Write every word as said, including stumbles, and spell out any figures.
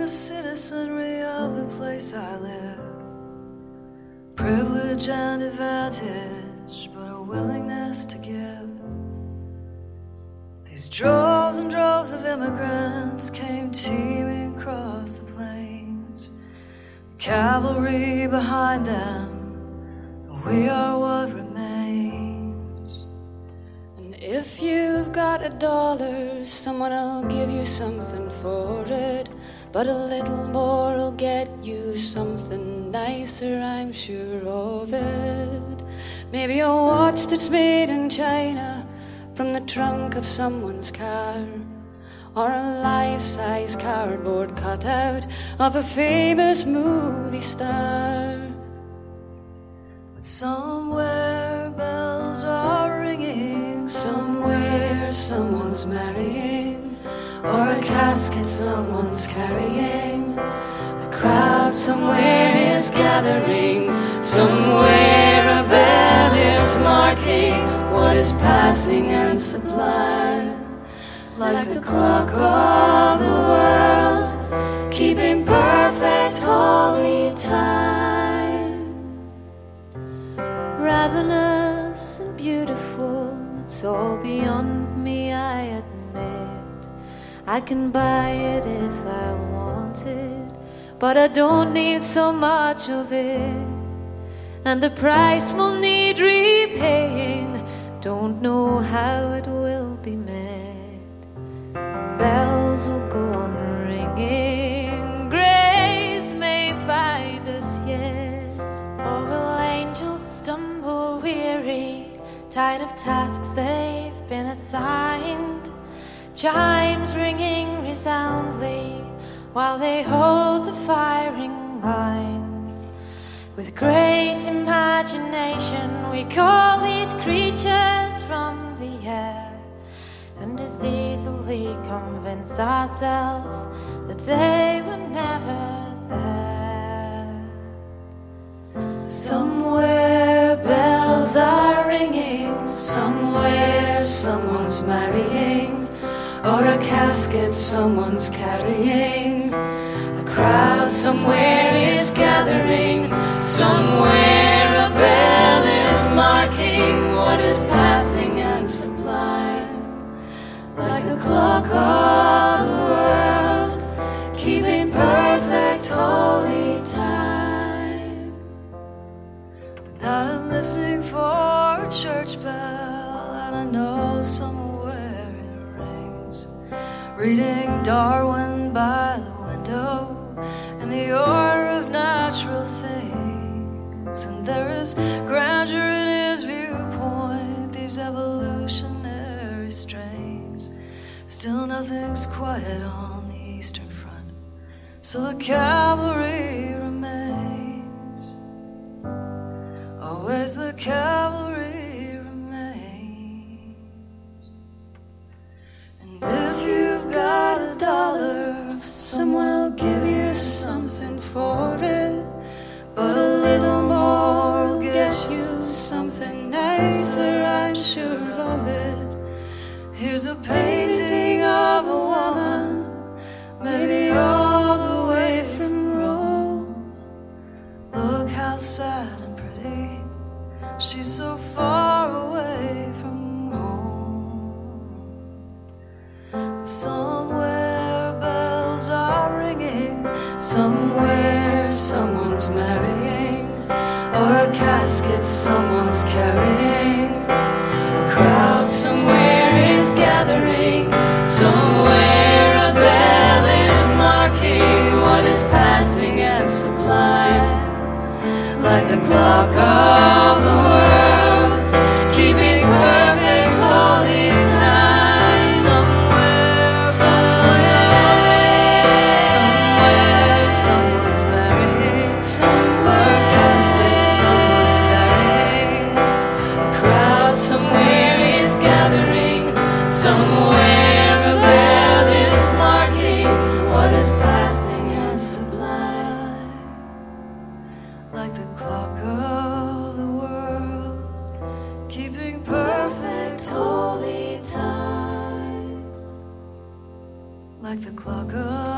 the citizenry of the place I live. Privilege and advantage, but a willingness to give. These droves and droves of immigrants came teeming across the plains. Cavalry behind them, we are what remains. And if you've got a dollar, someone'll give you something for it. But a little more'll get you something nicer, I'm sure of it. Maybe a watch that's made in China from the trunk of someone's car, or a life-size cardboard cutout of a famous movie star. But somewhere bells are ringing, somewhere someone's marrying, or a casket someone's carrying. A crowd somewhere is gathering, somewhere a bell is marking what is passing and sublime. Like the clock of the world, keeping perfect holy time. Ravenous and beautiful, it's all beyond me, I admit. I can buy it if I want it, but I don't need so much of it. And the price will need repaying, don't know how it will be met. Bells will go on ringing, grace may find us yet. Or will angels stumble weary, tired of tasks they've been assigned? Chimes ringing resoundly while they hold the firing lines. With great imagination we call these creatures from the air, and as easily convince ourselves that they were never there. Somewhere bells are ringing, somewhere someone's marrying, or a casket someone's carrying. A crowd somewhere is gathering, somewhere a bell is marking what is passing and sublime. Like the clock of the world, keeping perfect holy time. And I'm listening for a church bell, and I know somewhere it rings, reading Darwin by the window in the order of natural things. And there is grandeur in his viewpoint, these evolutionary strains. Still nothing's quiet on the Eastern Front, so the cavalry remains. Always the cavalry remains. And if you've got a dollar, someone will give you something for it. But a little more will get you something nicer, I'm sure of it. Here's a painting of a woman, maybe all the way from Rome. Look how sad and pretty, she's so far away from home. Somewhere bells are ringing, somewhere someone's marrying, or a casket someone's carrying. A crowd somewhere is gathering, somewhere a bell is marking what is passing and sublime. Like the clock of the world, keeping perfect holy time. Somewhere bells are ringing, somewhere someone's marrying, somewhere a casket someone's carrying. A crowd somewhere is gathering, somewhere a bell is marking what is passing and sublime. Like the clock of the world, keeping perfect holy time. Like the clock of